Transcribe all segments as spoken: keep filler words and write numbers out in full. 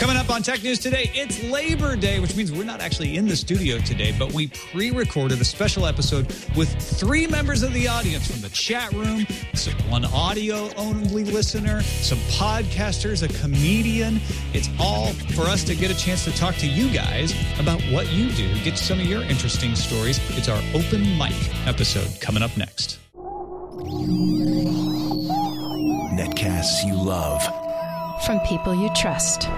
Coming up on Tech News Today, it's Labor Day, which means we're not actually in the studio today, but we pre-recorded a special episode with three members of the audience from the chat room, some, one audio-only listener, some podcasters, a comedian. It's all for us to get a chance to talk to you guys about what you do, get some of your interesting stories. It's our open mic episode coming up next. Netcasts you love. From people you trust.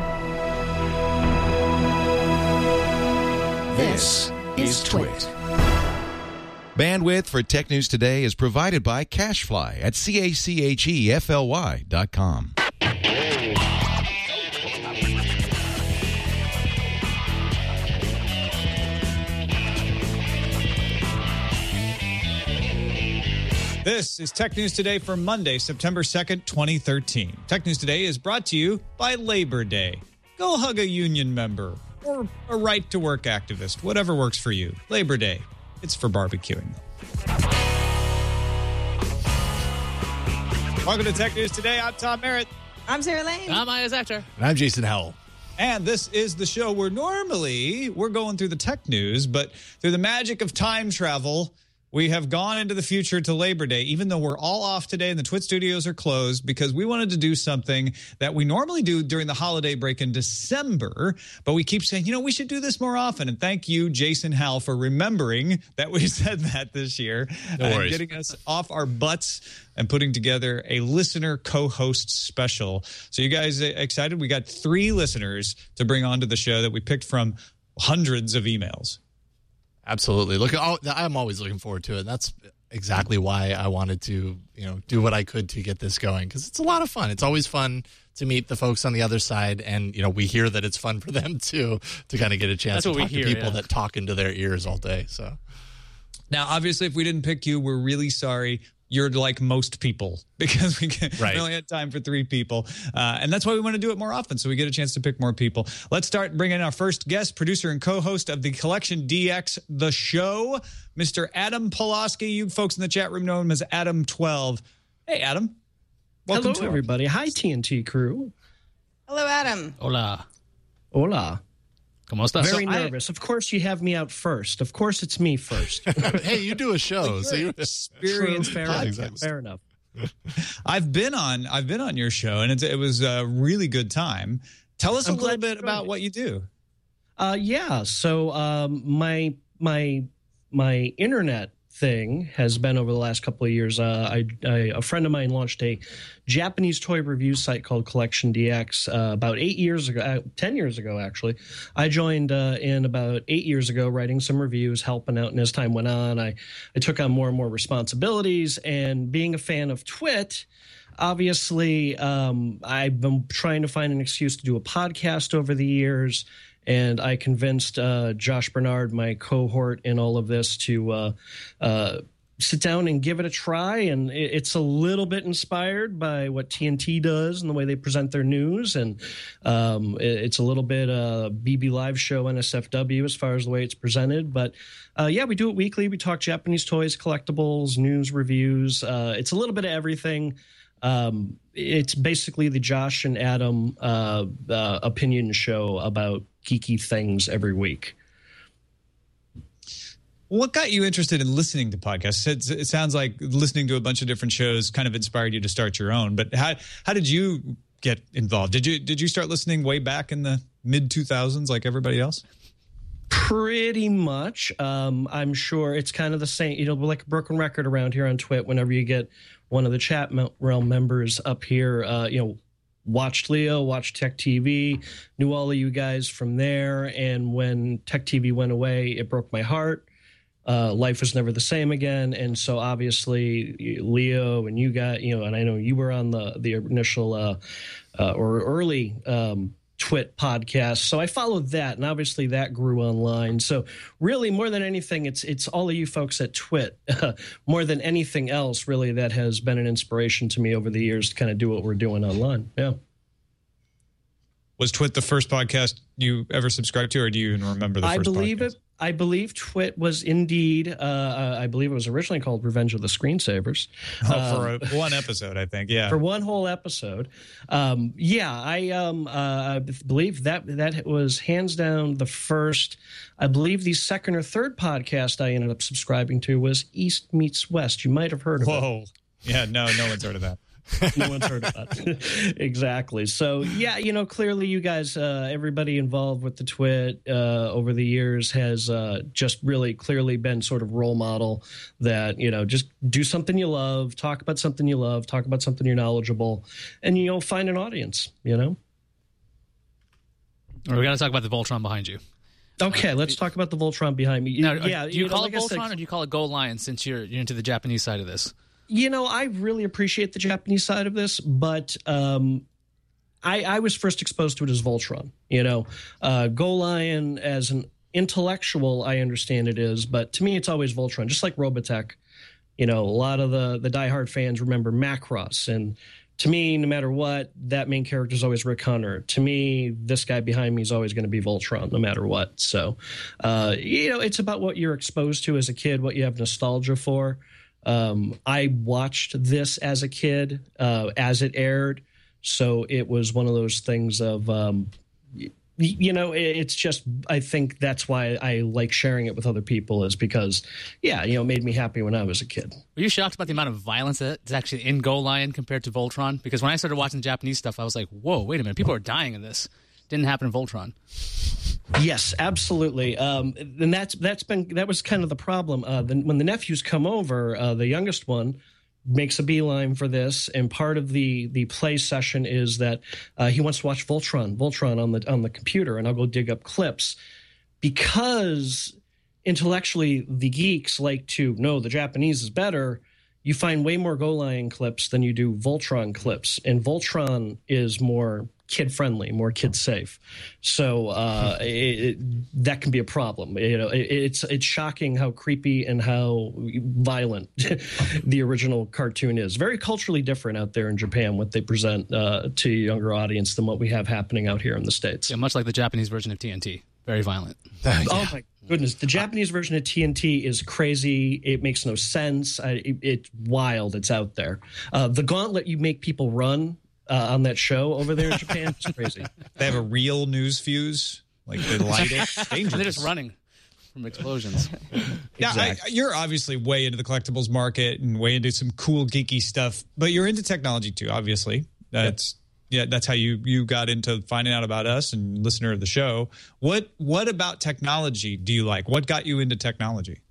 This is Twit. Bandwidth for Tech News Today is provided by CashFly at C A C H E F L Y dot com. This is Tech News Today for Monday, September second, twenty thirteen. Tech News Today is brought to you by Labor Day. Go hug a union member or a right-to-work activist, whatever works for you. Labor Day, it's for barbecuing. Welcome to Tech News Today. I'm Tom Merritt. I'm Sarah Lane. I'm Aya Zactor. And I'm Jason Howell. And this is the show where normally we're going through the tech news, but through the magic of time travel, we have gone into the future to Labor Day, even though we're all off today and the Twit studios are closed, because we wanted to do something that we normally do during the holiday break in December. But we keep saying, you know, we should do this more often. And thank you, Jason Howell, for remembering that we said that this year. No and worries. getting us off our butts and putting together a listener co-host special. So you guys excited? We got three listeners to bring onto the show that we picked from hundreds of emails. Absolutely. Look, I'm always looking forward to it. And that's exactly why I wanted to, you know, do what I could to get this going, because it's a lot of fun. It's always fun to meet the folks on the other side, and you know, we hear that it's fun for them too, to kind of get a chance That's to talk hear, to people yeah. that talk into their ears all day. So now, obviously, if we didn't pick you, we're really sorry. You're like most people, because we, can, right. we only had time for three people. Uh, and that's why we want to do it more often, so we get a chance to pick more people. Let's start bringing in our first guest, producer and co-host of the Collection D X, The Show, Mister Adam Pulaski. You folks in the chat room know him as Adam twelve. Hey, Adam. Welcome Hello, to everybody. Hi, T N T crew. Hello, Adam. Hola. Hola. ¿Cómo estás? Very So I- nervous. Of course, you have me out first. Of course, it's me first. hey, you do a show, so you Experienced fair, podcast. exactly. fair enough. I've been on I've been on your show, and it's, it was a really good time. Tell us I'm a little glad you bit enjoyed about it. what you do. Uh, yeah. So um, my my my internet thing has been over the last couple of years. Uh, I, I a friend of mine launched a Japanese toy review site called Collection D X uh, about eight years ago, uh, ten years ago actually. I joined uh, in about eight years ago, writing some reviews, helping out. And as time went on, I I took on more and more responsibilities. And being a fan of Twit, obviously, um, I've been trying to find an excuse to do a podcast over the years. And I convinced uh, Josh Bernard, my cohort in all of this, to uh, uh, sit down and give it a try. And it, it's a little bit inspired by what T N T does and the way they present their news. And um, it, it's a little bit uh, B B Live show, N S F W, as far as the way it's presented. But uh, yeah, we do it weekly. We talk Japanese toys, collectibles, news, reviews. Uh, it's a little bit of everything. Um, it's basically the Josh and Adam uh, uh, opinion show about geeky things every week. What got you interested in listening to podcasts? It, it sounds like listening to a bunch of different shows kind of inspired you to start your own. But how how did you get involved? Did you did you start listening way back in the mid two thousands like everybody else? Pretty much. Um, I'm sure it's kind of the same, you know, like a broken record around here on Twit. Whenever you get one of the chat realm members up here, uh, you know, watched Leo, watched Tech T V, knew all of you guys from there. And when Tech T V went away, it broke my heart. Uh, life was never the same again. And so obviously Leo and you got, you know, and I know you were on the, the initial uh, uh, or early um Twit podcast. So I followed that, and obviously that grew online. So really, more than anything, it's it's all of you folks at Twit, uh, more than anything else, really, that has been an inspiration to me over the years to kind of do what we're doing online. Yeah. Was Twit the first podcast you ever subscribed to, or do you even remember the I first believe podcast? it. I believe Twit was indeed, uh, I believe it was originally called Revenge of the Screensavers. Oh, Um, for a, one episode, I think. Yeah. For one whole episode. Um, yeah, I um, uh, I believe that that was hands down the first, I believe the second or third podcast I ended up subscribing to was East Meets West. You might have heard of it. Whoa. Yeah, no, no one's heard of that. No one's heard of that. Exactly. So, yeah, you know, clearly you guys, uh, everybody involved with the Twit uh, over the years has uh, just really clearly been sort of role model that, you know, just do something you love, talk about something you love, talk about something you're knowledgeable, and you'll find an audience, you know? We're going to talk about the Voltron behind you. Okay, let's talk about the Voltron behind me. Now, yeah, do you, know, call like it I Voltron said, or do you call it Go Lion since you're, you're into the Japanese side of this? You know, I really appreciate the Japanese side of this, but um, I, I was first exposed to it as Voltron. You know, uh, Go Lion as an intellectual, I understand it is, but to me, it's always Voltron, just like Robotech. You know, a lot of the the diehard fans remember Macross, and to me, no matter what, that main character is always Rick Hunter. To me, this guy behind me is always going to be Voltron, no matter what. So, uh, you know, it's about what you're exposed to as a kid, what you have nostalgia for. Um, I watched this as a kid uh, as it aired, so it was one of those things of, um, y- you know, it, it's just, I think that's why I like sharing it with other people is because, yeah, you know, it made me happy when I was a kid. Were you shocked about the amount of violence that's actually in Go Lion compared to Voltron? Because when I started watching Japanese stuff, I was like, whoa, wait a minute, people are dying in this. Didn't happen in Voltron. Yes, absolutely. Um, and that's that's been that was kind of the problem. Uh, the, when the nephews come over, uh, the youngest one makes a beeline for this, and part of the the play session is that uh, he wants to watch Voltron, Voltron on the on the computer, and I'll go dig up clips because intellectually the geeks like to know the Japanese is better. You find way more Go Lion clips than you do Voltron clips, and Voltron is more kid-friendly, more kid-safe. So uh, it, it, that can be a problem. You know, it, it's it's shocking how creepy and how violent the original cartoon is. Very culturally different out there in Japan, what they present uh, to a younger audience than what we have happening out here in the States. Yeah, much like the Japanese version of T N T. Very violent. Yeah. Oh, my goodness. The Japanese version of T N T is crazy. It makes no sense. I, it, it's wild. It's out there. Uh, the gauntlet you make people run uh, on that show over there in Japan is crazy. They have a real news fuse. Like they light it. Dangerous. They're just running from explosions. Yeah, I, you're obviously way into the collectibles market and way into some cool geeky stuff, but you're into technology too, obviously. That's yeah, that's how you you got into finding out about us and listener of the show. What what about technology do you like? What got you into technology?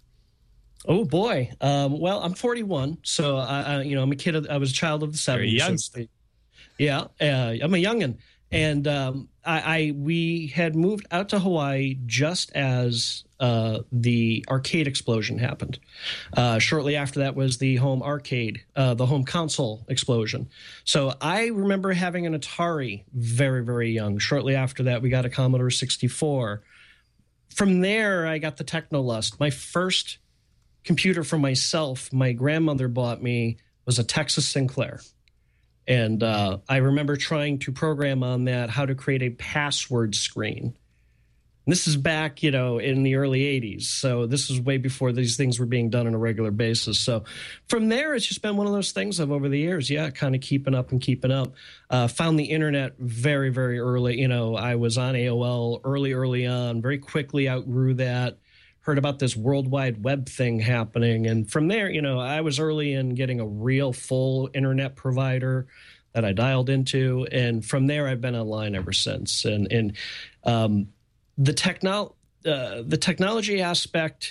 Oh boy. Um, well, I'm forty-one, so I, I, you know, I'm a kid. Of, I was a child of the seventies. Very young. So yeah, uh, I'm a youngin', and um, I, I we had moved out to Hawaii just as uh, the arcade explosion happened. Uh, shortly after that was the home arcade, uh, the home console explosion. So I remember having an Atari very, very young. Shortly after that, we got a Commodore sixty-four. From there, I got the Technolust. My first computer for myself, my grandmother bought me, was a Texas Sinclair. And uh, I remember trying to program on that how to create a password screen. And this is back, you know, in the early eighties. So this is way before these things were being done on a regular basis. So from there, it's just been one of those things of over the years, yeah, kind of keeping up and keeping up. Uh, found the internet very, very early. You know, I was on A O L early, early on, very quickly outgrew that. Heard about this World Wide Web thing happening. And from there, you know, I was early in getting a real full internet provider that I dialed into. And from there, I've been online ever since. And, and um, the, techno- uh, the technology aspect,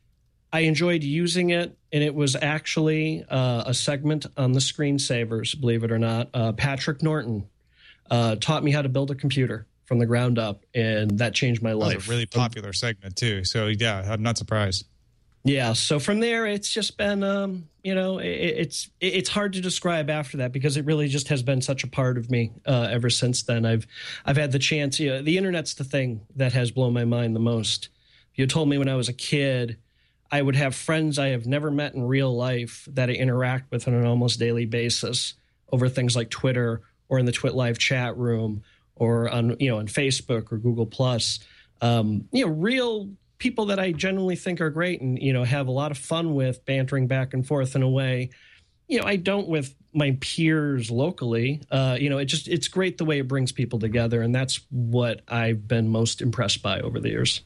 I enjoyed using it. And it was actually uh, a segment on the Screensavers, believe it or not. Uh, Patrick Norton uh, taught me how to build a computer from the ground up, and that changed my life. That was a really popular segment too. So yeah, I'm not surprised. Yeah. So from there, it's just been, um, you know, it, it's it, it's hard to describe after that because it really just has been such a part of me uh, ever since then. I've I've had the chance. You know, the internet's the thing that has blown my mind the most. If you told me when I was a kid, I would have friends I have never met in real life that I interact with on an almost daily basis over things like Twitter or in the Twit Live chat room, or on, you know, on Facebook or Google Plus, um, you know, real people that I genuinely think are great and, you know, have a lot of fun with bantering back and forth in a way, you know, I don't with my peers locally. Uh, you know, it just, it's great the way it brings people together. And that's what I've been most impressed by over the years.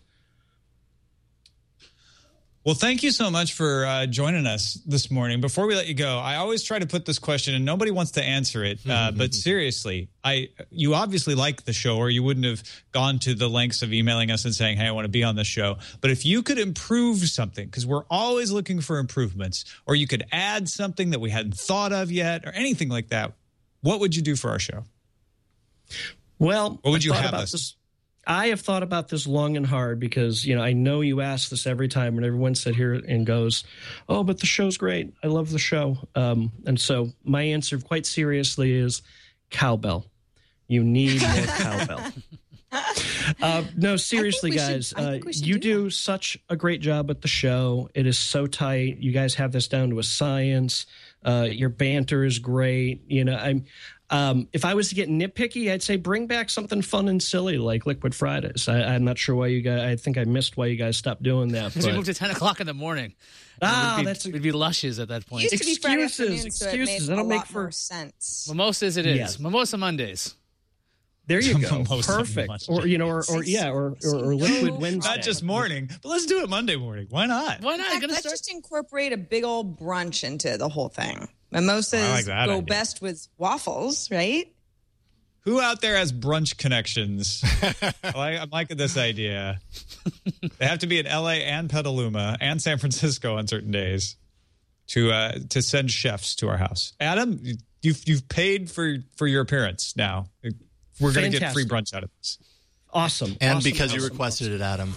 Well, thank you so much for uh, joining us this morning. Before we let you go, I always try to put this question, and nobody wants to answer it. Uh, but seriously, I you obviously like the show, or you wouldn't have gone to the lengths of emailing us and saying, hey, I want to be on the show. But if you could improve something, because we're always looking for improvements, or you could add something that we hadn't thought of yet, or anything like that, what would you do for our show? Well, what would you have about us? This. I have thought about this long and hard because, you know, I know you ask this every time and everyone sits here and goes, oh, but the show's great. I love the show. Um, and so my answer quite seriously is cowbell. You need more cowbell. Uh, no, seriously, guys, should, uh, you do, do such a great job at the show. It is so tight. You guys have this down to a science. Uh, your banter is great. You know, I'm, um, if I was to get nitpicky, I'd say bring back something fun and silly like Liquid Fridays. I, I'm not sure why you guys, I think I missed why you guys stopped doing that. Because we moved to ten o'clock in the morning. Ah, we'd be, that's a, we'd be lushes at that point. It used to be Friday excuses, excuses. So excuses. it made That'll a make lot for more sense. Mimosas it is. Yes. Mimosa Mondays. There you go. Mimosa Perfect. Mondays. Or, you know, or, or yeah, or, or, or Liquid Wednesday. Not just morning, but let's do it Monday morning. Why not? Why not? In fact, let's start- just incorporate a big old brunch into the whole thing. Mimosas I like that go idea. best with waffles, right? Who out there has brunch connections? I, I'm liking this idea. They have to be in L A and Petaluma and San Francisco on certain days to uh, to send chefs to our house. Adam, you've you've paid for for your appearance. Now we're going to get free brunch out of this. Awesome. And awesome, because awesome, you requested awesome. it, Adam.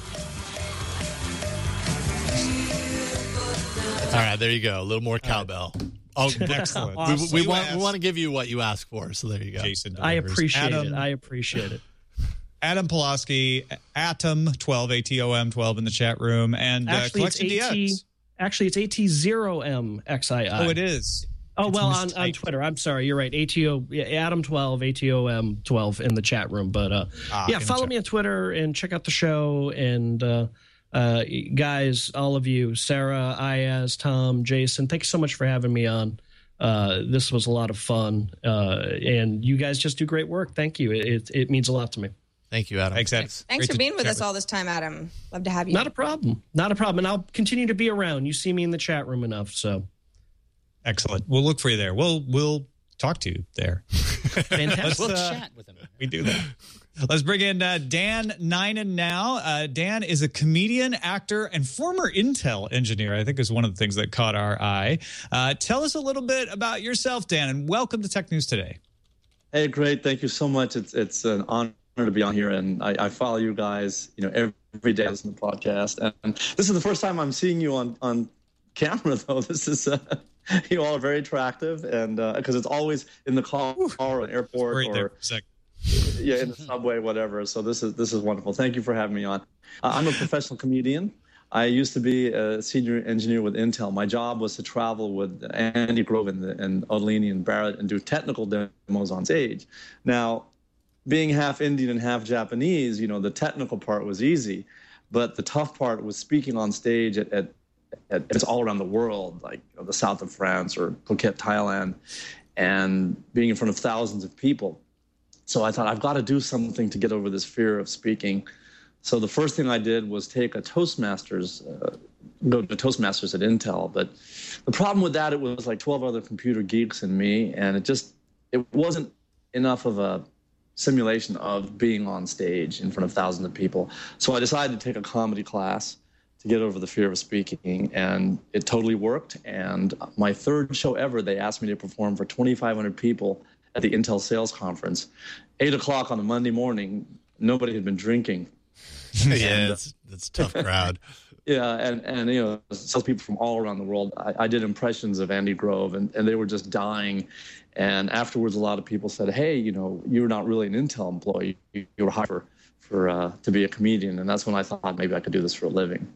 All right, there you go. A little more cowbell. Oh, Excellent. Awesome. we, we You want asked, we want to give you what you asked for, so there you go. Jason I delivers. appreciate Adam, it. I appreciate it. Adam Pulaski, Atom twelve, A T O M twelve in the chat room, and uh, Actually, it's Collection AT. D X. Actually, it's A T zero M X I I. Oh, it is. Oh, It's well, on, on mistyped. Twitter. I'm sorry. You're right. A T O, yeah, Adam twelve, A T O M twelve in the chat room. But uh, Ah, yeah, in the follow chat. me on Twitter and check out the show. And uh, uh, guys, all of you, Sarah, Ayaz, Tom, Jason, thank you so much for having me on. Uh, this was a lot of fun. Uh, and you guys just do great work. Thank you. It, it, it means a lot to me. Thank you, Adam. Thanks, Adam. Thanks Great for to being with chat us all this time, Adam. Love to have you. Not a problem. Not a problem. And I'll continue to be around. You see me in the chat room enough. So Excellent. We'll look for you there. We'll we'll talk to you there. fantastic. We'll uh, chat with him. We do that. Let's bring in uh, Dan Ninen now. Uh, Dan is a comedian, actor, and former Intel engineer, I think is one of the things that caught our eye. Uh, tell us a little bit about yourself, Dan, and welcome to Tech News Today. Hey, great. Thank you so much. It's it's an honor to be on here, and I, I follow you guys, you know, every, every day I listen to the podcast. And this is the first time I'm seeing you on, on camera, though. This is, uh, you all are very attractive, and because uh, it's always in the car or an airport Right there or for a second. yeah, in the subway, whatever. So this is this is wonderful. Thank you for having me on. Uh, I'm a professional comedian. I used to be a senior engineer with Intel. My job was to travel with Andy Grove and, and Ottolini and Barrett and do technical demos on stage. Now, being half Indian and half Japanese, you know, the technical part was easy, but the tough part was speaking on stage at, at, at it's all around the world, like you know, the south of France or Phuket, Thailand, and being in front of thousands of people. So I thought, I've got to do something to get over this fear of speaking. So the first thing I did was take a Toastmasters, uh, go to Toastmasters at Intel. But the problem with that, it was like twelve other computer geeks and me, and it just, it wasn't enough of a simulation of being on stage in front of thousands of people. So I decided to take a comedy class to get over the fear of speaking, and it totally worked. And my third show ever, they asked me to perform for twenty-five hundred people at the Intel sales conference. Eight o'clock on a Monday morning, nobody had been drinking. yeah, it's it's a tough crowd. Yeah, and, and you know, salespeople from all around the world. I, I did impressions of Andy Grove, and, and they were just dying. And afterwards, a lot of people said, hey, you know, you're not really an Intel employee. You, you were hired for, for uh, to be a comedian. And that's when I thought maybe I could do this for a living.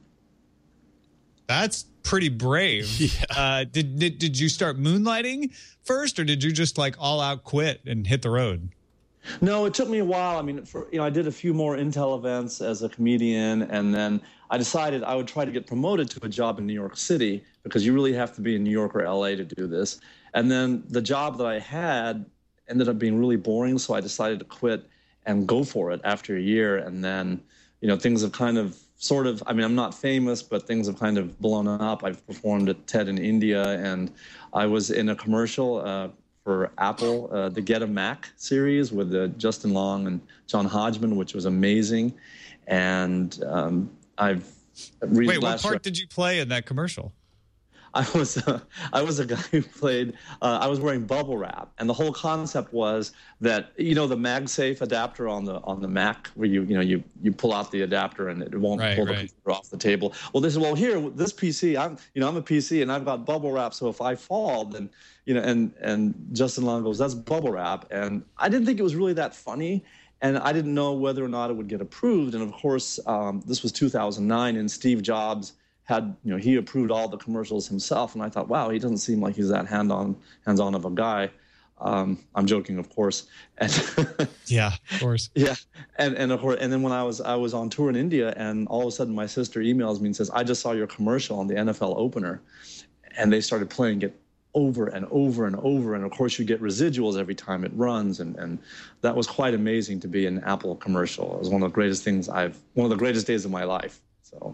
That's pretty brave. Yeah. Uh, did, did did you start moonlighting first, or did you just like all out quit and hit the road? No, it took me a while. I mean, for, you know, I did a few more Intel events as a comedian, and then I decided I would try to get promoted to a job in New York City, because you really have to be in New York or L A to do this. And then the job that I had ended up being really boring, so I decided to quit and go for it after a year. And then, you know, things have kind of sort of, I mean, I'm not famous, but things have kind of blown up. I've performed at TED in India, and I was in a commercial uh, for Apple, uh, the Get a Mac series with uh, Justin Long and John Hodgman, which was amazing. And um, I've Wait, what part year, did you play in that commercial? I was uh, I was a guy who played. Uh, I was wearing bubble wrap, and the whole concept was that, you know, the MagSafe adapter on the on the Mac, where you you know you you pull out the adapter and it won't right, pull right. the computer off the table. Well, this is well here this P C. I'm you know I'm a P C and I've got bubble wrap, so if I fall, then you know and and Justin Long goes, that's bubble wrap, and I didn't think it was really that funny. And I didn't know whether or not it would get approved. And of course, um, this was two thousand nine, and Steve Jobs had, you know, he approved all the commercials himself. And I thought, wow, he doesn't seem like he's that hand-on, hands-on of a guy. Um, I'm joking, of course. And yeah, of course. Yeah, and and of course, and then when I was I was on tour in India, and all of a sudden my sister emails me and says, I just saw your commercial on the N F L opener, and they started playing it over and over and over, and of course you get residuals every time it runs, and and that was quite amazing to be an Apple commercial. It was one of the greatest things I've one of the greatest days of my life. So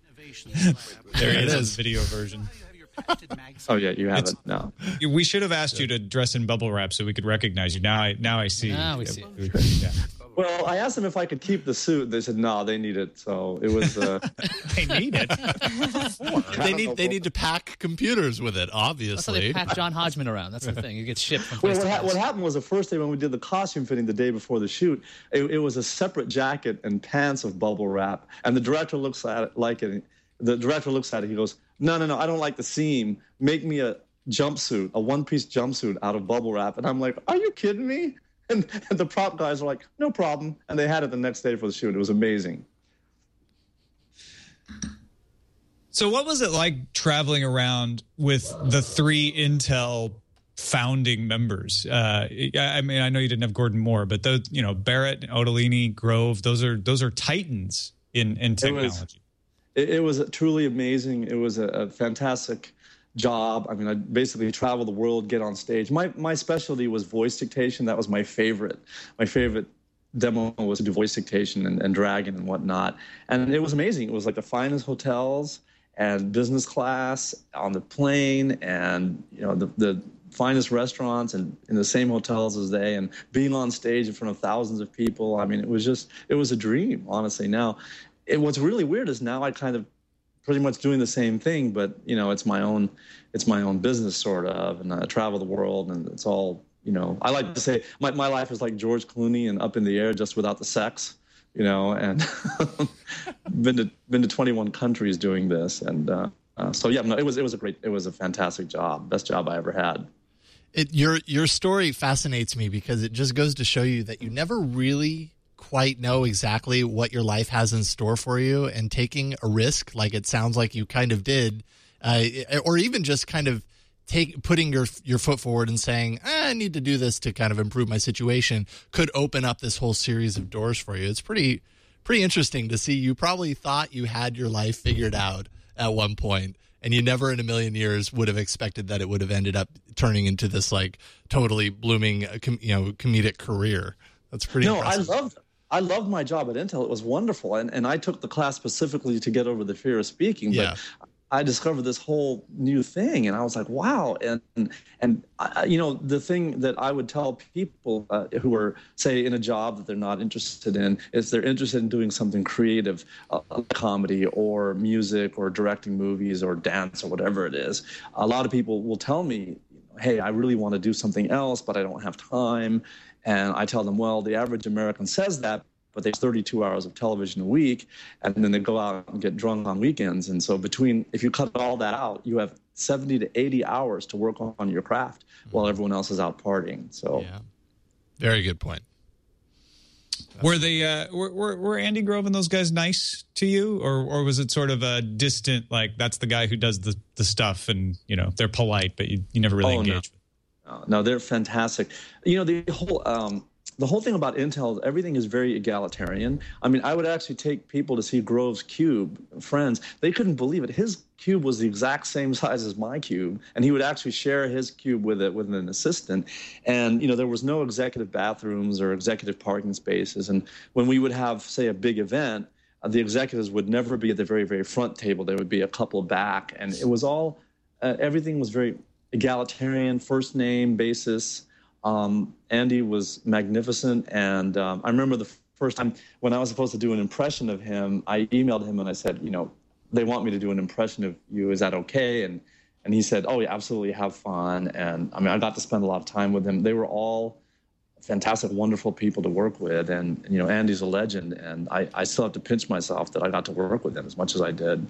there it is, video version. Oh yeah, you have it's, it now. We should have asked you to dress in bubble wrap so we could recognize you. Now I now I see. Now we see. Yeah. Well, I asked them if I could keep the suit. They said no, they need it. So it was. Uh, they need it. they need they need to pack computers with it. Obviously, that's how they pack John Hodgman around. That's the thing. You get shipped from place well, what, to ha- what happened was the first day when we did the costume fitting the day before the shoot, it, it was a separate jacket and pants of bubble wrap, and the director looks at it like it. The director looks at it. He goes, "No, no, no, I don't like the seam. Make me a jumpsuit, a one-piece jumpsuit out of bubble wrap." And I'm like, "Are you kidding me?" And, and the prop guys are like, "No problem." And they had it the next day for the shoot. It was amazing. So what was it like traveling around with the three Intel founding members? Uh, I mean, I know you didn't have Gordon Moore, but those, you know, Barrett, Ottolini, Grove, those are those are titans in, in technology. It was, it, it was truly amazing. It was a, a fantastic job. I mean, I basically travel the world, get on stage. My my specialty was voice dictation. That was my favorite. My favorite demo was to do voice dictation and, and Dragon and whatnot. And it was amazing. It was like the finest hotels and business class on the plane, and you know the the finest restaurants and in the same hotels as they, and being on stage in front of thousands of people. I mean, it was just it was a dream, honestly. Now, it, what's really weird is now I kind of pretty much doing the same thing, but you know, it's my own, it's my own business sort of, and I travel the world, and it's all, you know, I like to say my my life is like George Clooney and Up in the Air, just without the sex, you know, and been to been to twenty-one countries doing this, and uh, uh, so yeah, no, it was it was a great, it was a fantastic job, best job I ever had. It, your your story fascinates me because it just goes to show you that you never really quite know exactly what your life has in store for you, and taking a risk like it sounds like you kind of did, uh, or even just kind of take putting your your foot forward and saying, I need to do this to kind of improve my situation, could open up this whole series of doors for you. It's pretty pretty interesting to see. You probably thought you had your life figured out at one point, and you never in a million years would have expected that it would have ended up turning into this like totally blooming, you know, comedic career. That's pretty No, impressive. I loved I loved my job at Intel. It was wonderful. And, and I took the class specifically to get over the fear of speaking. But Yeah. I discovered this whole new thing, and I was like, wow. And, and I, you know, the thing that I would tell people uh, who are, say, in a job that they're not interested in is they're interested in doing something creative, uh, comedy or music or directing movies or dance or whatever it is. A lot of people will tell me, hey, I really want to do something else, but I don't have time. And I tell them, well, the average American says that, but they have thirty-two hours of television a week, and then they go out and get drunk on weekends. And so between, if you cut all that out, you have seventy to eighty hours to work on your craft while everyone else is out partying. So, Yeah. Very good point. Were they uh, were, were were Andy Grove and those guys nice to you, or or was it sort of a distant, like that's the guy who does the, the stuff, and you know they're polite, but you, you never really Oh, no. engage with? Uh, no, they're fantastic. You know, the whole um, the whole thing about Intel, everything is very egalitarian. I mean, I would actually take people to see Grove's cube, friends. They couldn't believe it. His cube was the exact same size as my cube, and he would actually share his cube with it with an assistant. And, you know, there was no executive bathrooms or executive parking spaces. And when we would have, say, a big event, uh, the executives would never be at the very, very front table. There would be a couple back. And it was all, uh, everything was very egalitarian, first name basis. Um, Andy was magnificent, and um, I remember the first time when I was supposed to do an impression of him, I emailed him and I said, you know, they want me to do an impression of you. Is that okay? And and he said, oh, yeah, absolutely, have fun. And I mean, I got to spend a lot of time with him. They were all fantastic, wonderful people to work with, and you know, Andy's a legend, and I, I still have to pinch myself that I got to work with him as much as I did.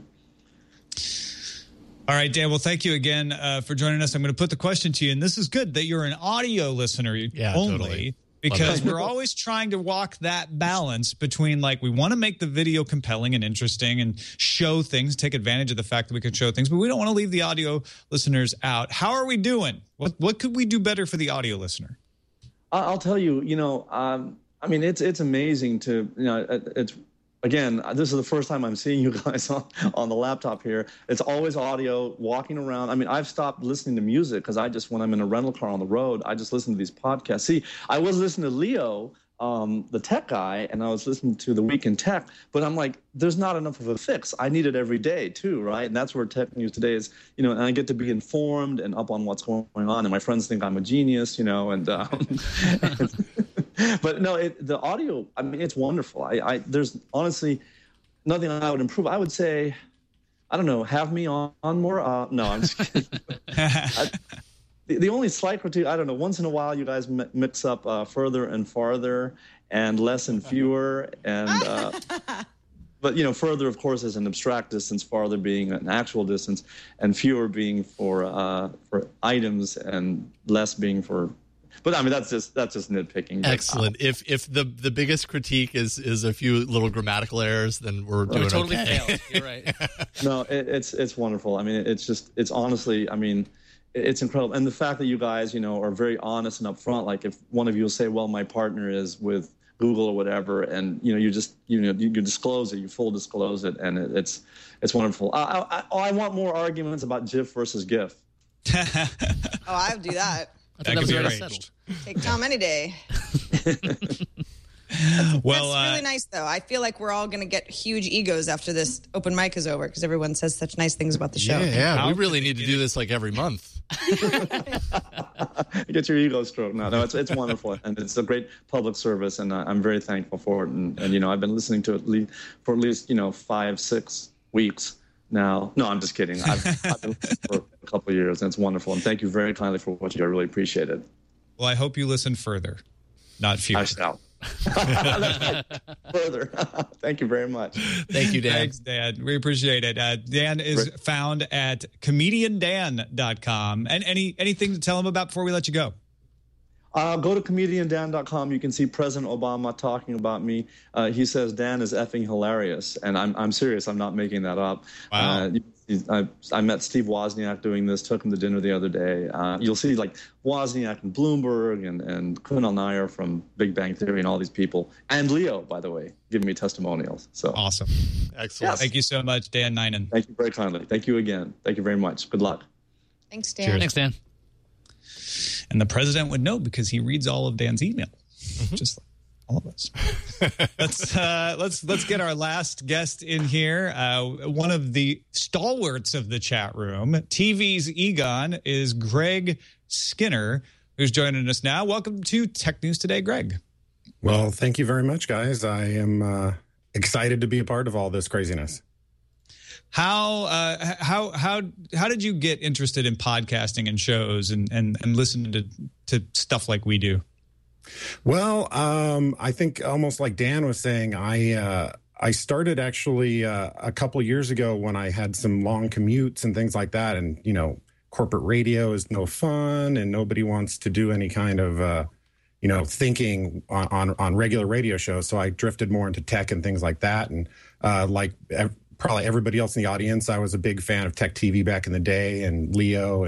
All right, Dan, well, thank you again uh, for joining us. I'm going to put the question to you, and this is good that you're an audio listener yeah, only, totally. because we're always trying to walk that balance between, like, we want to make the video compelling and interesting and show things, take advantage of the fact that we can show things, but we don't want to leave the audio listeners out. How are we doing? What, what could we do better for the audio listener? I'll tell you, you know, um, I mean, it's it's amazing to, you know, it's, again, this is the first time I'm seeing you guys on, on the laptop here. It's always audio, walking around. I mean, I've stopped listening to music because I just, when I'm in a rental car on the road, I just listen to these podcasts. See, I was listening to Leo, um, the tech guy, and I was listening to The Week in Tech, but I'm like, there's not enough of a fix. I need it every day too, right? And that's where Tech News Today is, you know, and I get to be informed and up on what's going on, and my friends think I'm a genius, you know, and... Um, But no, it, the audio, I mean, it's wonderful. I, I there's honestly nothing I would improve. I would say, I don't know, have me on, on more. Uh, no, I'm just kidding. I, the, the only slight critique, I don't know, once in a while you guys mix up uh, further and farther and less and fewer. And uh, but, you know, further, of course, is an abstract distance, farther being an actual distance, and fewer being for uh, for items and less being for. But I mean, that's just that's just nitpicking. Excellent. If if the the biggest critique is is a few little grammatical errors, then we're doing we're totally okay. failed. You're right. No, it, it's it's wonderful. I mean, it's just it's honestly, I mean, it's incredible. And the fact that you guys, you know, are very honest and upfront. Like if one of you will say, "Well, my partner is with Google or whatever," and you know, you just you know you, you disclose it, you full disclose it, and it, it's it's wonderful. I, I I want more arguments about GIF versus GIF. Oh, I would do that. I That thought that was could be already arranged. settled. Take Tom any day. Well, That's really uh, nice, though. I feel like we're all going to get huge egos after this open mic is over because everyone says such nice things about the show. Yeah, yeah. How We really could need to do this like every month. Get your ego stroked. No, no, it's it's wonderful, and it's a great public service, and I'm very thankful for it. And, and you know, I've been listening to it le- for at least you know five, six weeks now. No, I'm just kidding. I've, I've been listening for a couple of years, and it's wonderful. And thank you very kindly for what you do. I really appreciate it. well, I hope you listen further, not fewer. I shall. That's right. Further. Thank you very much. Thank you, Dan. Thanks, Dan. We appreciate it. Uh, Dan is Great. found at comedian dan dot com. And any anything to tell him about before we let you go? Uh, go to comedian dan dot com. You can see President Obama talking about me. Uh, he says Dan is effing hilarious, and I'm I'm serious. I'm not making that up. Wow. Uh, I, I met Steve Wozniak doing this. Took him to dinner the other day. Uh, you'll see like Wozniak and Bloomberg and and Kunal Nair from Big Bang Theory and all these people, and Leo, by the way, giving me testimonials. So Awesome. Excellent. Yes. Thank you so much, Dan Ninen. thank you very kindly. Thank you again. Thank you very much. Good luck. Thanks, Dan. Thanks, Dan. And the president would know because he reads all of Dan's email, just like all of us. let's uh, let's let's get our last guest in here. Uh, one of the stalwarts of the chat room, T V's Egon, is Greg Skinner, who's joining us now. Welcome to Tech News Today, Greg. Well, thank you very much, guys. I am uh, excited to be a part of all this craziness. How uh, how how how did you get interested in podcasting and shows and and, and listening to to stuff like we do? Well, um, I think almost like Dan was saying, I uh, I started actually uh, a couple of years ago when I had some long commutes and things like that, and you know, corporate radio is no fun, and nobody wants to do any kind of uh, you know thinking on, on on regular radio shows. So I drifted more into tech and things like that, and uh, like. Ev- Probably everybody else in the audience, I was a big fan of Tech T V back in the day, and Leo and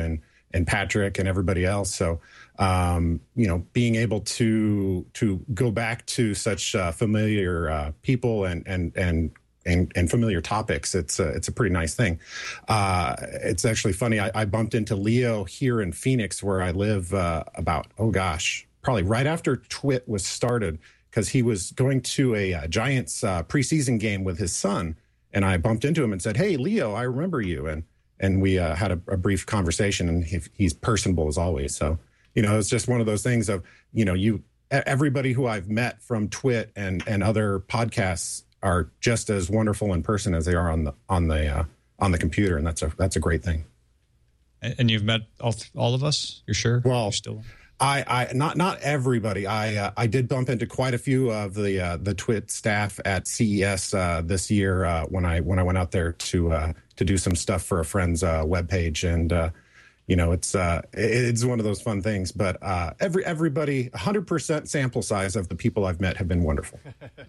and Patrick and everybody else. So, um, you know, being able to to go back to such uh, familiar uh, people and and and and, and familiar topics, it's a, it's a pretty nice thing. Uh, it's actually funny. I, I bumped into Leo here in Phoenix, where I live, uh, about, oh gosh, probably right after Twit was started, because he was going to a, a Giants uh, preseason game with his son. And I bumped into him and said, "Hey, Leo, I remember you." And and we uh, had a, a brief conversation, and he, he's personable as always. So, you know, it's just one of those things of, you know, you everybody who I've met from Twit and, and other podcasts are just as wonderful in person as they are on the on the uh, on the computer, and that's a that's a great thing. And you've met all all of us? You're sure? Well, You're still. I, I not not everybody. I uh, I did bump into quite a few of the uh, the Twit staff at C E S uh, this year uh, when I when I went out there to uh, to do some stuff for a friend's uh, webpage, and uh, you know it's uh, it's one of those fun things. But uh, every everybody, one hundred percent sample size of the people I've met have been wonderful.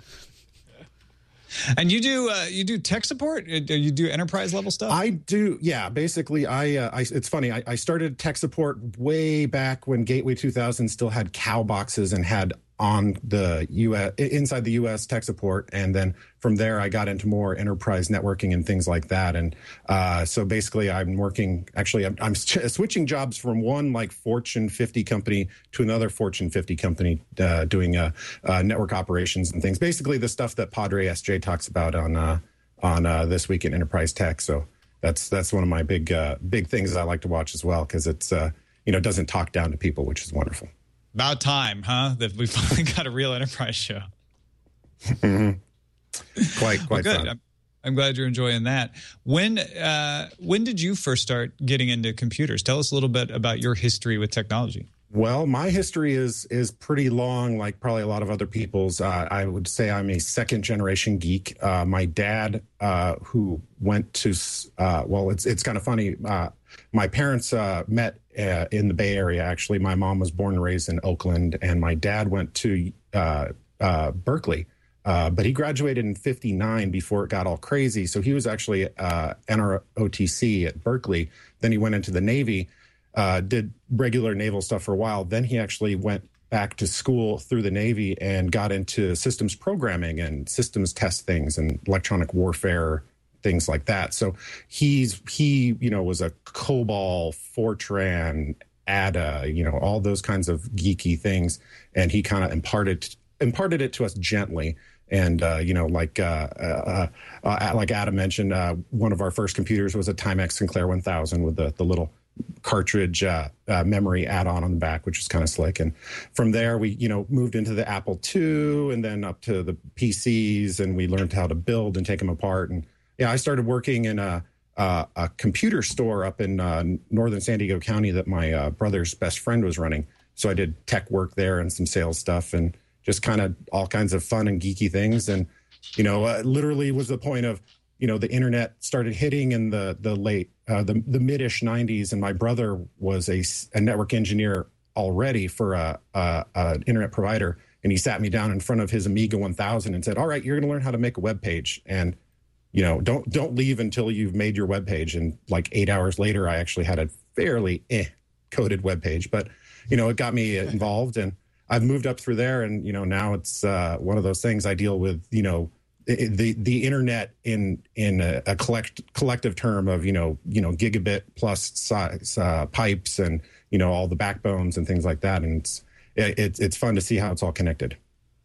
And you do uh, you do tech support? You do enterprise level stuff? I do, yeah. Basically, I, uh, I it's funny. I, I started tech support way back when Gateway two thousand still had cow boxes and had on the U S inside the U S tech support, and then from there I got into more enterprise networking and things like that. And uh, so basically, I'm working. Actually, I'm, I'm switching jobs from one like Fortune fifty company to another Fortune fifty company, uh, doing uh, uh, network operations and things. Basically, the stuff that Padre S J talks about on uh, on uh, This Week in Enterprise Tech. So that's that's one of my big uh, big things I like to watch as well, because it's uh, you know doesn't talk down to people, which is wonderful. About time, huh? That we finally got a real enterprise show. Mm-hmm. Quite, quite well, good. fun. I'm, I'm glad you're enjoying that. When, uh, when did you first start getting into computers? Tell us a little bit about your history with technology. Well, my history is is pretty long, like probably a lot of other people's. Uh, I would say I'm a second generation geek. Uh, my dad, uh, who went to, uh, well, it's it's kind of funny. Uh, my parents uh, met uh, in the Bay Area. Actually, my mom was born and raised in Oakland, and my dad went to uh, uh, Berkeley. Uh, but he graduated in fifty-nine before it got all crazy. So he was actually uh, N R O T C at Berkeley. Then he went into the Navy. Uh, did regular naval stuff for a while. Then he actually went back to school through the Navy and got into systems programming and systems test things and electronic warfare, things like that. So he's he, you know, was a COBOL, Fortran, A D A, you know, all those kinds of geeky things. And he kind of imparted imparted it to us gently. And, uh, you know, like uh, uh, uh, like Adam mentioned, uh, one of our first computers was a Timex Sinclair one thousand with the, the little cartridge uh, uh, memory add-on on the back, which is kind of slick. And from there, we, you know, moved into the Apple two and then up to the P Cs, and we learned how to build and take them apart. And yeah, I started working in a, a, a computer store up in uh, northern San Diego County that my uh, brother's best friend was running. So I did tech work there and some sales stuff and just kind of all kinds of fun and geeky things. And, you know, uh, literally was the point of, you know, the internet started hitting in the the late, uh, the, the mid-ish nineties. And my brother was a, a network engineer already for a, a, a internet provider. And he sat me down in front of his Amiga one thousand and said, all right, you're going to learn how to make a web page. And, you know, don't don't leave until you've made your web page. And like eight hours later, I actually had a fairly eh, coded web page. But, you know, it got me involved. And I've moved up through there. And, you know, now it's uh, one of those things I deal with, you know, the the internet in in a, a collect collective term of you know you know gigabit plus size, uh, pipes and you know all the backbones and things like that, and it's it, it's fun to see how it's all connected.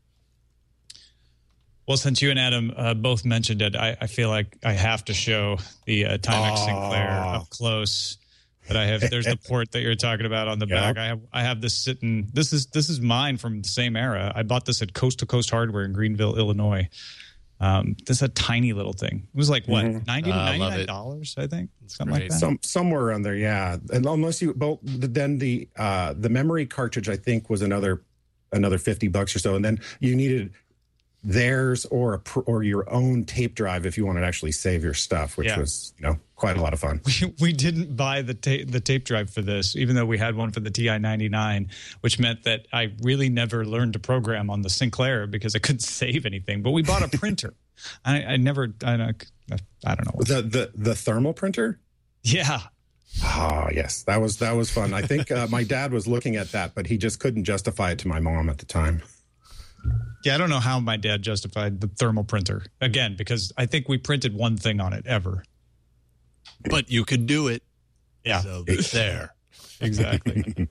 Well, since you and Adam uh, both mentioned it, I, I feel like I have to show the uh, Timex oh. Sinclair up close. That I have. There's the port that you're talking about on the yep. back. I have I have this sitting. This is this is mine from the same era. I bought this at Coast to Coast Hardware in Greenville, Illinois. Um, this is a tiny little thing. It was like what, mm-hmm. ninety to ninety nine dollars, I think, something like that. Some somewhere around there, yeah. And unless you, well, then the uh, the memory cartridge, I think, was another another fifty bucks or so, and then you needed theirs or a, or your own tape drive if you wanted to actually save your stuff, which yeah. was you know quite a lot of fun. We, we didn't buy the ta- the tape drive for this, even though we had one for the T I ninety-nine, which meant that I really never learned to program on the Sinclair because I couldn't save anything. But we bought a printer. I, I never, I don't, I don't know. The, the the thermal printer? Yeah. Ah, yes, that was that was fun. I think uh, my dad was looking at that, but he just couldn't justify it to my mom at the time. Yeah, I don't know how my dad justified the thermal printer again, because I think we printed one thing on it ever. But you could do it. Yeah, so there, exactly.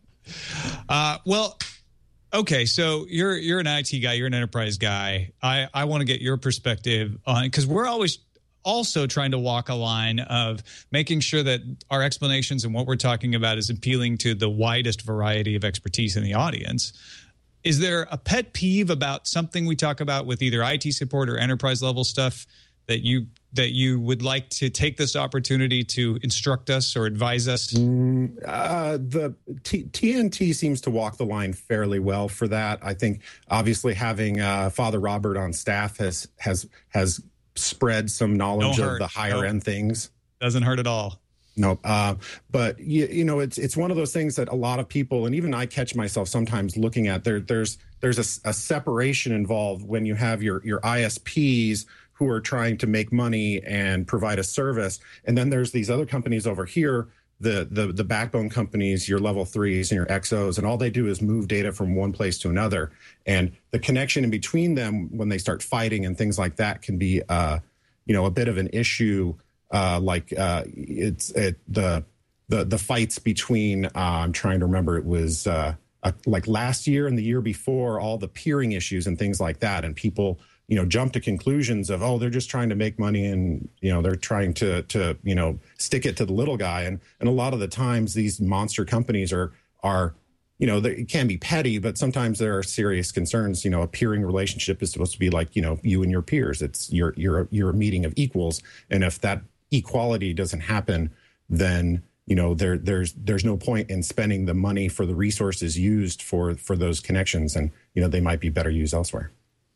uh, well, okay, so you're you're an I T guy, you're an enterprise guy. I I want to get your perspective on, because we're always also trying to walk a line of making sure that our explanations and what we're talking about is appealing to the widest variety of expertise in the audience. Is there a pet peeve about something we talk about with either I T support or enterprise level stuff that you that you would like to take this opportunity to instruct us or advise us? Mm, uh, the T- TNT seems to walk the line fairly well for that. I think obviously having uh, Father Robert on staff has has has spread some knowledge of the higher end things. Doesn't hurt at all. No, uh, but you, you know, it's it's one of those things that a lot of people, and even I catch myself sometimes looking at. There, there's there's a, a separation involved when you have your your I S Ps who are trying to make money and provide a service, and then there's these other companies over here, the the the backbone companies, your level threes and your X Os, and all they do is move data from one place to another, and the connection in between them when they start fighting and things like that can be, uh, you know, a bit of an issue. Uh, like uh, it's it, the the the fights between uh, I'm trying to remember it was uh, uh, like last year and the year before, all the peering issues and things like that, and people you know jump to conclusions of, oh, they're just trying to make money and you know they're trying to to you know stick it to the little guy, and and a lot of the times these monster companies are are you know they, it can be petty, but sometimes there are serious concerns. You know, a peering relationship is supposed to be like you know you and your peers. It's you're you're you're a meeting of equals, and if that equality doesn't happen, then you know there there's there's no point in spending the money for the resources used for for those connections, and you know they might be better used elsewhere.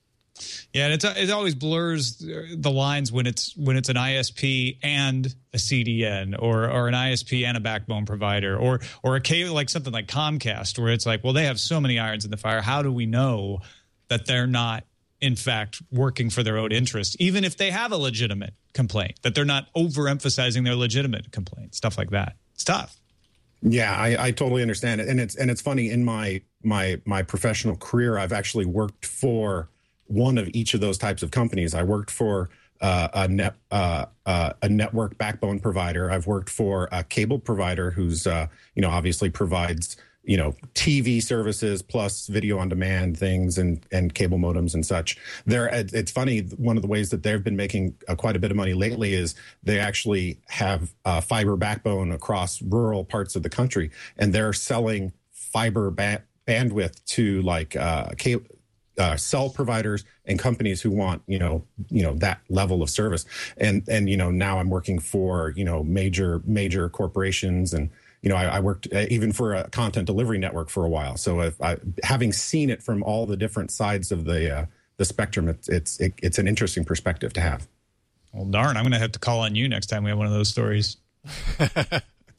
Yeah, and it's it always blurs the lines when it's when it's an I S P and a C D N, or or an I S P and a backbone provider, or or a cable, like something like Comcast, where it's like, well, they have so many irons in the fire. How do we know that they're not in fact working for their own interest, even if they have a legitimate complaint, that they're not overemphasizing their legitimate complaint, stuff like that? It's tough. Yeah, I, I totally understand it. And it's and it's funny, in my my my professional career, I've actually worked for one of each of those types of companies. I worked for uh, a net uh, uh, a network backbone provider. I've worked for a cable provider who's uh, you know obviously provides you know, T V services plus video on demand things and, and cable modems and such. They're, it's funny, one of the ways that they've been making uh, quite a bit of money lately is they actually have uh, fiber backbone across rural parts of the country, and they're selling fiber ba- bandwidth to like uh, cable, uh, cell providers and companies who want, you know, you know, that level of service. And, and, you know, now I'm working for, you know, major, major corporations, and, you know, I, I worked even for a content delivery network for a while. So if I, having seen it from all the different sides of the uh, the spectrum, it's it's it, it's an interesting perspective to have. Well, darn, I'm going to have to call on you next time we have one of those stories. well,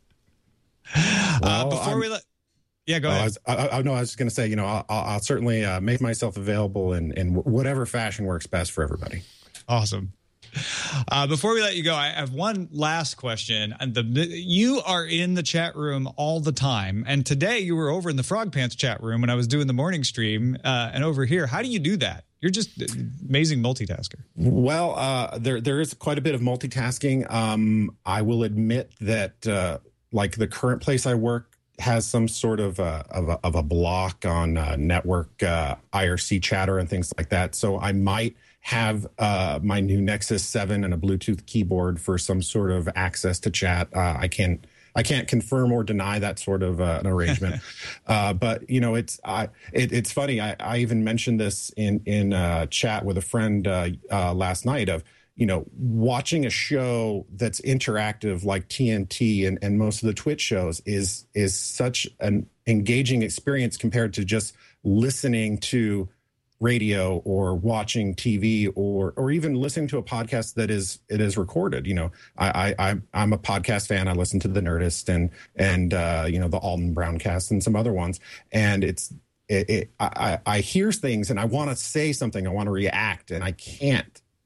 uh, before I'm, we let, yeah, go well, ahead. I was, I, I, no, I was just going to say, you know, I'll, I'll certainly uh, make myself available in in whatever fashion works best for everybody. Awesome. Uh, before we let you go, I have one last question. And the you are in the chat room all the time, and today you were over in the Frog Pants chat room when I was doing the morning stream, uh, and over here. How do you do that? You're just amazing multitasker. Well, uh, there there is quite a bit of multitasking. Um, I will admit that, uh, like the current place I work has some sort of a, of a, of a block on uh, network uh, I R C chatter and things like that. So I might have uh, my new Nexus seven and a Bluetooth keyboard for some sort of access to chat. Uh, I can't I can't confirm or deny that sort of uh, an arrangement. uh, but you know, it's I it, it's funny. I, I even mentioned this in in uh, chat with a friend uh, uh, last night of, you know, watching a show that's interactive like T N T and, and most of the Twitch shows is is such an engaging experience compared to just listening to radio or watching T V or or even listening to a podcast that is it is recorded. You know, I I I'm a podcast fan. I listen to the Nerdist and and uh, you know, the Alden Browncast and some other ones, and it's it, it I I hear things and I want to say something. I want to react and I can't.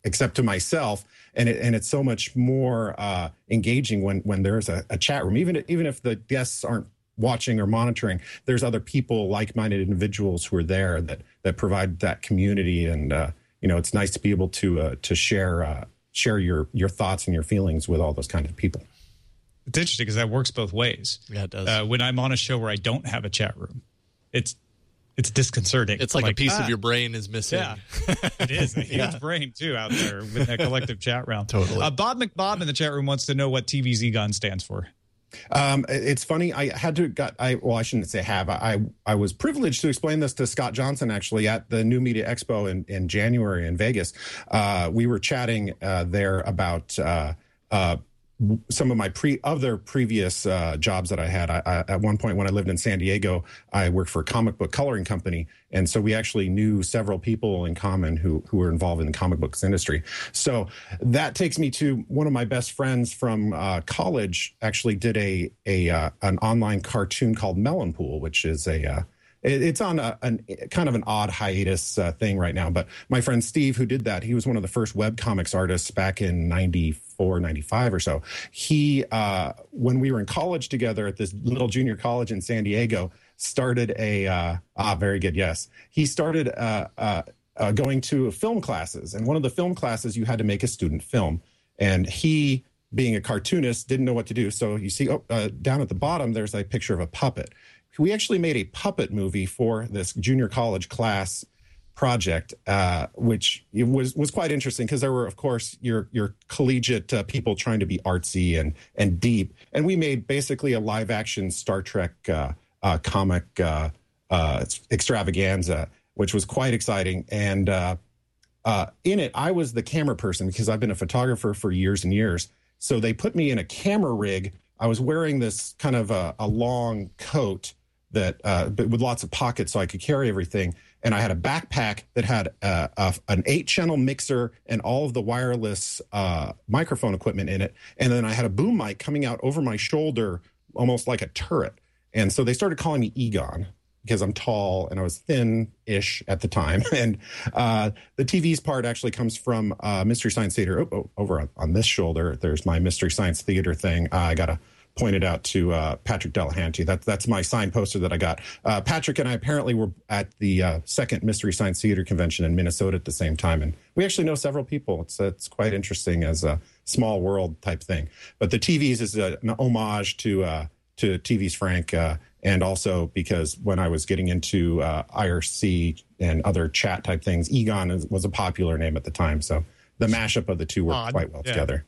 except to myself. And it, and it's so much more uh, engaging when when there's a, a chat room, even even if the guests aren't watching or monitoring. There's other people, like-minded individuals who are there that that provide that community, and uh, you know, it's nice to be able to uh, to share uh, share your your thoughts and your feelings with all those kind of people. It's interesting because that works both ways. Yeah, it does. Uh, when I'm on a show where I don't have a chat room, it's it's disconcerting. It's like, like a piece ah, of your brain is missing. Yeah, it is a huge yeah. brain too out there with that collective chat room. Totally. Uh, Bob McBob in the chat room wants to know what T V Z Gone stands for. Um, it's funny. I had to got. I well, I shouldn't say have. I I was privileged to explain this to Scott Johnson actually at the New Media Expo in, in January in Vegas. Uh, we were chatting uh, there about uh, uh, some of my pre other previous uh, jobs that I had. I, I, at one point when I lived in San Diego, I worked for a comic book coloring company, and so we actually knew several people in common who who were involved in the comic books industry. So that takes me to one of my best friends from uh, college. Actually, did a a uh, an online cartoon called Melon Pool, which is a uh, it, it's on a an, kind of an odd hiatus uh, thing right now. But my friend Steve, who did that, he was one of the first web comics artists back in ninety-four, ninety-five or so. He uh, when we were in college together at this little junior college in San Diego, started a uh, ah very good yes he started uh, uh, uh, going to film classes, and one of the film classes you had to make a student film, and he, being a cartoonist, didn't know what to do. So you see oh, uh, down at the bottom there's a picture of a puppet. We actually made a puppet movie for this junior college class project, uh, which was was quite interesting because there were, of course, your your collegiate uh, people trying to be artsy and and deep, and we made basically a live action Star Trek uh, uh, comic uh, uh, extravaganza, which was quite exciting. And uh, uh, in it, I was the camera person because I've been a photographer for years and years. So they put me in a camera rig. I was wearing this kind of a, a long coat that, uh, but with lots of pockets so I could carry everything. And I had a backpack that had uh, a, an eight-channel mixer and all of the wireless uh, microphone equipment in it. And then I had a boom mic coming out over my shoulder, almost like a turret. And so they started calling me Egon because I'm tall and I was thin-ish at the time. And uh, the T V's part actually comes from uh, Mystery Science Theater. Oh, oh, over on, on this shoulder, there's my Mystery Science Theater thing. Uh, I got to point it out to uh, Patrick Delahanty. That, that's my signed poster that I got. Uh, Patrick and I apparently were at the uh, second Mystery Science Theater convention in Minnesota at the same time. And we actually know several people. It's, it's quite interesting as a small world type thing. But the T V's is a, an homage to uh, to T V's Frank, uh, and also because when I was getting into uh, I R C and other chat type things, Egon is, was a popular name at the time. So the mashup of the two worked Odd. quite well Yeah. together.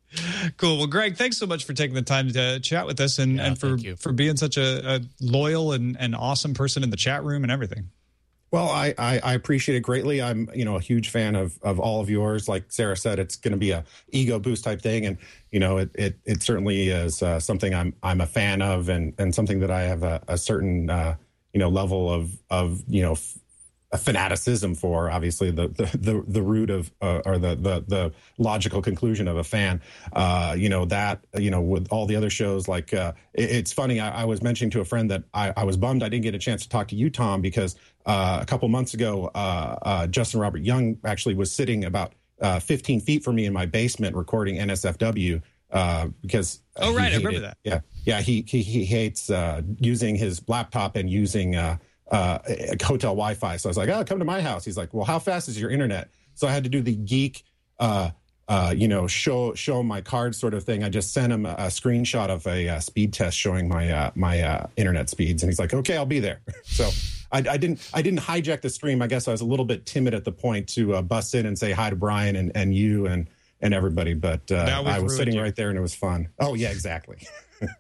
Cool. Well, Greg, thanks so much for taking the time to chat with us and, Yeah, and for, thank you. for being such a, a loyal and, and awesome person in the chat room and everything. Well, I, I, I appreciate it greatly. I'm, you know, a huge fan of, of all of yours. Like Sarah said, it's going to be a ego boost type thing. And, you know, it, it, it certainly is uh, something I'm, I'm a fan of, and, and something that I have a, a certain, uh, you know, level of, of, you know, f- a fanaticism for. Obviously the, the, the, the root of, uh, or the, the, the logical conclusion of a fan, uh, you know, that, you know, with all the other shows, like, uh, it, it's funny. I, I was mentioning to a friend that I, I was bummed I didn't get a chance to talk to you, Tom, because Uh, a couple months ago, uh, uh, Justin Robert Young actually was sitting about uh, fifteen feet from me in my basement recording N S F W uh, because. Oh, right. I hated, remember that. Yeah. Yeah. He, he, he hates uh, using his laptop and using uh, uh, hotel Wi-Fi. So I was like, oh, come to my house. He's like, well, how fast is your internet? So I had to do the geek, uh, uh, you know, show show my card sort of thing. I just sent him a, a screenshot of a uh, speed test showing my uh, my uh, internet speeds, and he's like, "Okay, I'll be there." So I, I didn't I didn't hijack the stream. I guess I was a little bit timid at the point to uh, bust in and say hi to Brian and, and you and and everybody, but uh, I was sitting you. right there and it was fun. Oh yeah, exactly.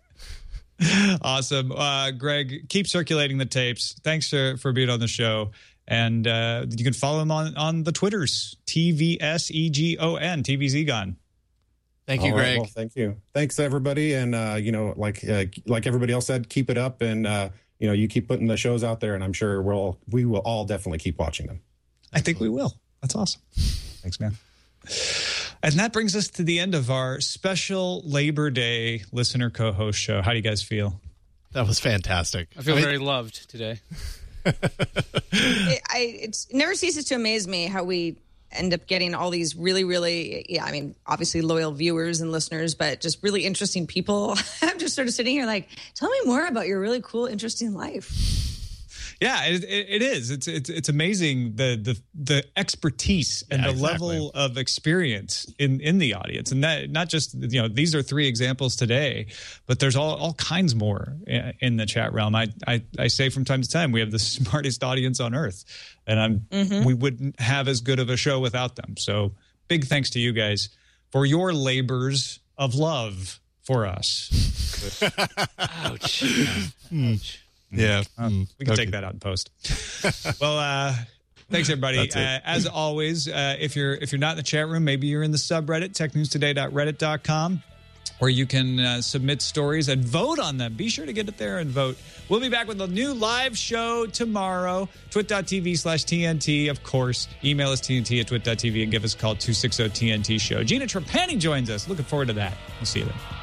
Awesome, uh, Greg. Keep circulating the tapes. Thanks for, for being on the show. And uh, you can follow him on, on the Twitters, T V S E G O N, T V Z Gone. Thank you, All right, Greg. well, thank you. Thanks, everybody. And, uh, you know, like uh, like everybody else said, keep it up. And, uh, you know, you keep putting the shows out there, and I'm sure we'll, we will all definitely keep watching them. I think we will. That's awesome. Thanks, man. And that brings us to the end of our special Labor Day listener co-host show. How do you guys feel? That was fantastic. I feel I mean, very loved today. it, I, it's, it never ceases to amaze me how we end up getting all these really, really, yeah, I mean, obviously loyal viewers and listeners, but just really interesting people. I'm just sort of sitting here like, tell me more about your really cool, interesting life. Yeah, it, it, it is. It's it's it's amazing the the the expertise and Yeah, the exactly. level of experience in in the audience, and that not just you know these are three examples today, but there's all all kinds more in, in the chat realm. I, I I say from time to time we have the smartest audience on earth, and I'm Mm-hmm. we wouldn't have as good of a show without them. So big thanks to you guys for your labors of love for us. Ouch. Ouch. Yeah. Um, we can Okay. take that out in post. Well, uh, thanks everybody. That's it. Uh, as always, uh, if you're if you're not in the chat room, maybe you're in the subreddit tech news today dot reddit dot com, where you can uh, submit stories and vote on them. Be sure to get it there and vote. We'll be back with a new live show tomorrow. twit dot t v slash T N T, of course. Email us T N T at twit dot t v and give us a call two six zero T N T show. Gina Trapani joins us. Looking forward to that. We'll see you then.